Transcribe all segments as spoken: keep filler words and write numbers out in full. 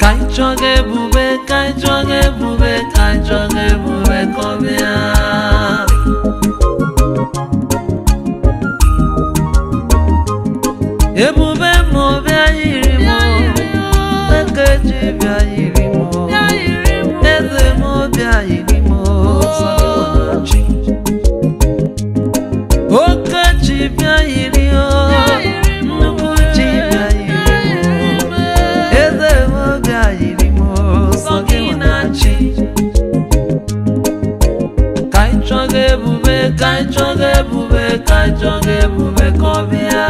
Kaichoge bube, kaichoge bube, kaichoge bube kobia. Ebube mo bia yirimo, ekeji bia yirimo, eze mo bia yirimo, sakonachi. Okeji bia yirimo, nukuji bia yirimo, eze mo bia yirimo, sakonachi. Kaichoge bube, kaichoge bube, kaichoge bube kobia.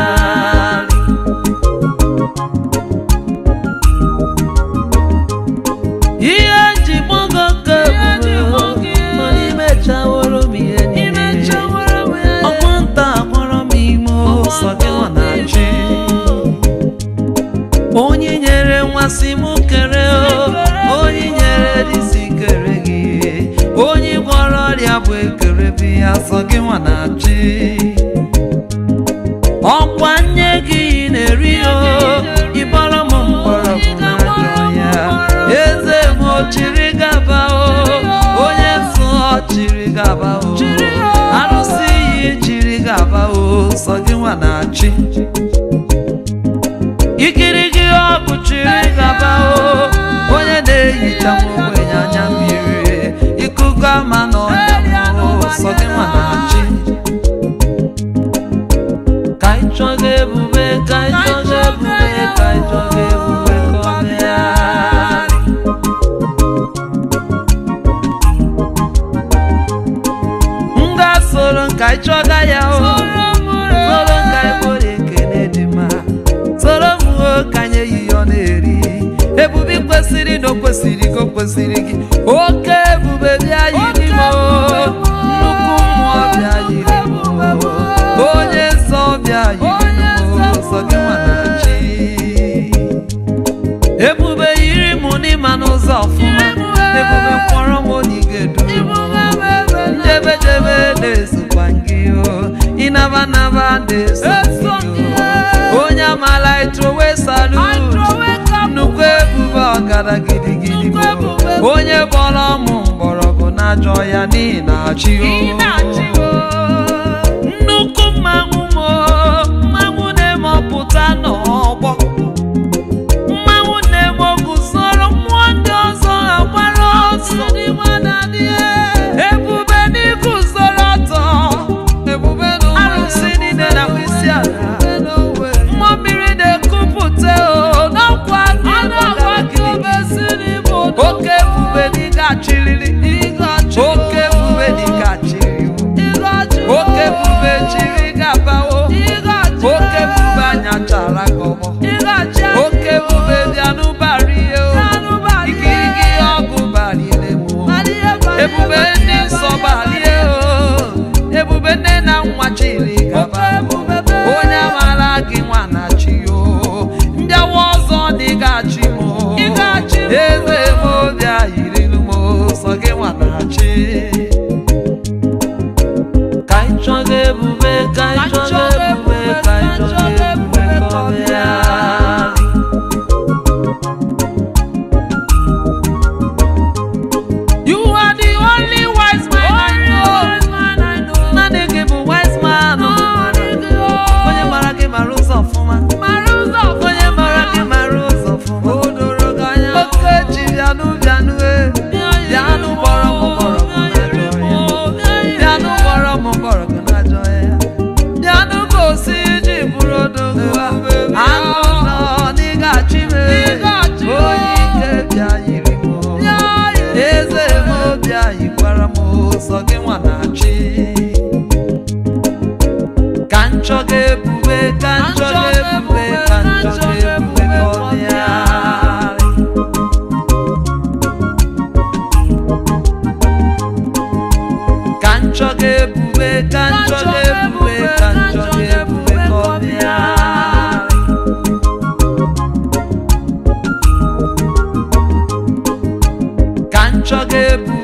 Onye nyere nwasi m kere o, onye nyere disi kere gị, onye gwọrọ ọrịa bụ ekere bi ya sọ gị nwa na-achị. Ọkwa nye gị na-eri o, ịbọrọ m mgbọrọgwụ na-ajọ ya. Eze m o chiri gaba o, onye nsọ chiri gaba o, arụsị iyi chiri gaba o, sọ gị nwa na-achị. Ikirigi ọgụ chiri gaba o, onye na-ehicha ogbenye anya mmiri, ikuku ama n'ọnya o, sọ gị nwa na-achị. Kaichoge ebube, kaichoge ebube, kaichoge ebube kọbịa. Nga soro nka ịchọga ya o, soro nka ịbụrụ ekene dị mma, soro m o kanye yiyo na-eri. Ebube kwesịrị na o kwesịrị ka o kwesịrị gị, oke ebube bịa yiri m o, nnukwu mmụọ bịa yiri m o, onye nsọ bịa yiri m o, sọ gị nwa na-achị. Ebube yiri m n'ịma n'ụzọ ọfụma, ebube kwọrọ m onye ga-eduru m, njebe jebe na-esokwa gị o, ịnaba naba na-eso gị o, onye amala itrowe salut, nnukwu ebube ọgara gidigidi o, onye bọrọ m mgbọrọgwụ na-ajọ ya n'ihi na-achị o. Nnukwu mmanwụ m o, mmanwụ na-emepụta n'ọgbọ, mmanwụ na-eme soro mmụọ ndị ọzọ agbara ọsọ. Ebube n'ịkụ soro ọtọ, ebube arụsị niile na isi ala, mmụọ mmiri na-ekupụta o, n'ọkwa gị oke ebube n'ịga chiriri, oke ebube n'ịga chiri, oke ebube chiri gaba o, oke ebube anya chara gọbọ, oke ebube bịa n'ụbari o, ikirigi ọgụ barile m, ebube ndị nsọ balie o, ebube nne na nwa chiri gaba, onye amara gị nwa na-achị o, mbịawa ọzọ n'ịgachi m o, eze m bịa yiri m o, sọ gị nwa na-achị. Kaichoge ebube, kaichoge ebube, kaichoge ebube kọbịa. You are the only wise man I know. Nani gị bụ wise man o, onye mara gị mara ụzọ ọfụma, onye mara gị mara ụzọ ọfụma, o doro gị anya. Okechi bịanụ bịanụ e, bịanụ gbọrọ m gbọrọgwụ na-ajọ ya, bịanụ gbọrọ m gbọrọgwụ na-ajọ ya, bịanụ gosi iji bụrụ odogwu a, anụ nọ n'ịgachi m, onye ike bịa yiri m o, eze m bịa yikwara m o, sọ gị nwa na-achị. Ka nchọga ebube, ka nchọga ebube, ka nchọga ebube kọbịa. Ka nchọga ebube, ka nchọga ebube, ka nchọga ebube kọbịa. Ka nchọga ebube